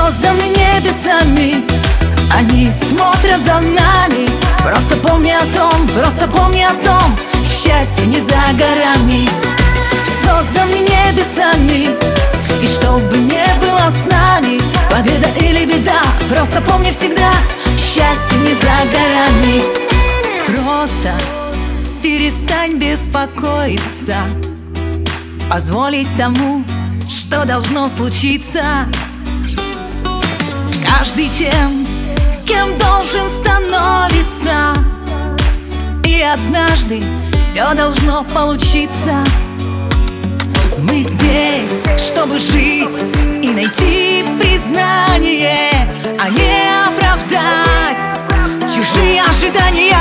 Созданы небесами, они смотрят за нами. Просто помни о том, просто помни о том, счастье не за горами. Созданы небесами, и чтобы не было с нами победа или беда, просто помни всегда, счастье не за горами. Просто перестань беспокоиться, позволить тому, что должно случиться. Каждый тем, кем должен становиться, и однажды все должно получиться. Мы здесь, чтобы жить и найти признание, а не оправдать чужие ожидания.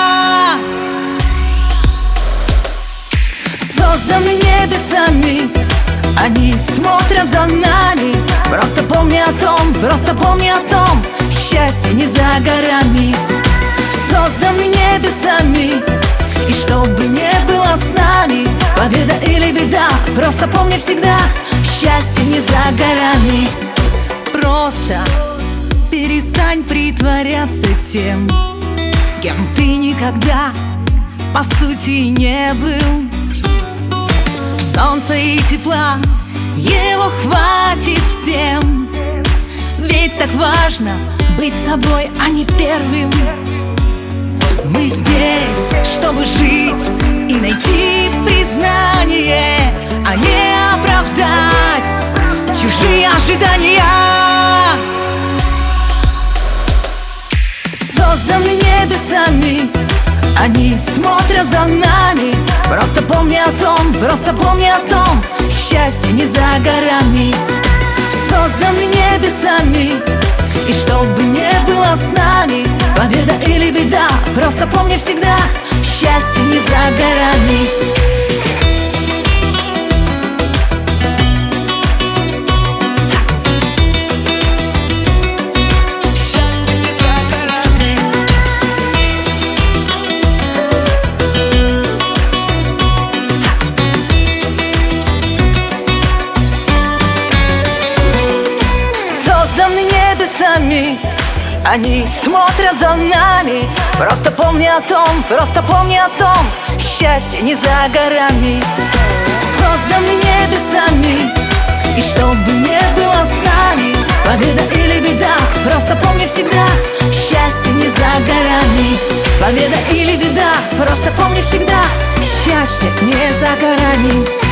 Созданы небесами, они смотрят за нами. Просто помни о том, просто помни о том, счастье не за горами. Созданы небесами, и чтобы не было с нами победа или беда, просто помни всегда, счастье не за горами. Просто перестань притворяться тем, кем ты никогда по сути не был. Солнца и тепла, его хватит всем. Ведь так важно быть собой, а не первым. Мы здесь, чтобы жить и найти признание, а не оправдать чужие ожидания. Созданы небесами, они смотрят за нами. Просто помни о том, просто помни о том, счастье не за горами. Созданы небесами, и чтобы не было с нами победа или беда, просто помни всегда, счастье не за горами. Созданы небесами, они смотрят за нами. Просто помни о том, просто помни о том, счастье не за горами. Созданы небесами, и чтобы не было с нами победа или беда, просто помни всегда, счастье не за горами. Победа или беда, просто помни всегда, счастье не за горами.